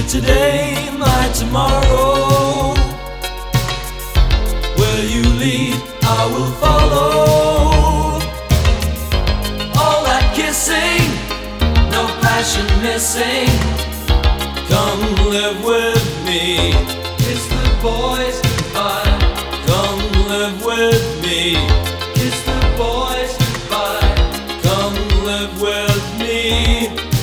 today, my tomorrow. Where you lead, I will follow. All that kissing, no passion missing. Come live with me. Kiss the boys goodbye. Come live with me. Kiss the boys goodbye. Come live with me.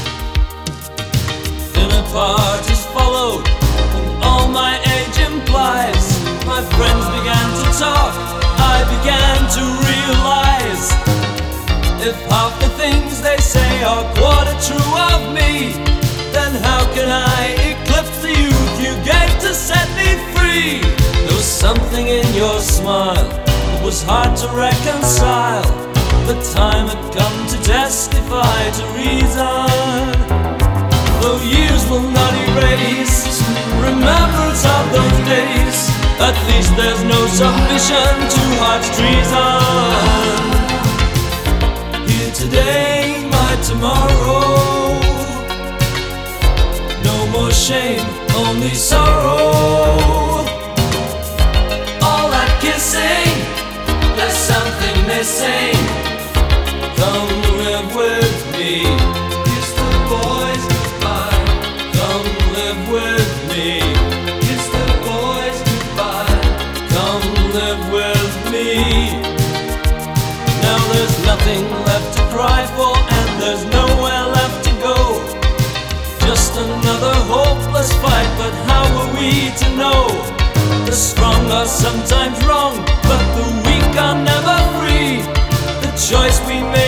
Dinner parties followed, and all my age implies. My friends began to talk, I began to realize, if half the things they say are quarter true of me, then how can I eclipse the youth you gave to set me free? There was something in your smile that was hard to reconcile. The time had come to testify to reason. Though years will not erase remembrance of those days, at least there's no submission to heart's treason. Here today, my tomorrow. No more shame, only sorrow. All that kissing, there's something missing. Come live with me. Kiss the boys goodbye. Come live with me. Kiss the boys goodbye. Come live with me. Now there's nothing left to cry for, and there's nowhere left to go. Just another hopeless fight, but how are we to know? The strong are sometimes wrong, but the weak are never free. The choice we make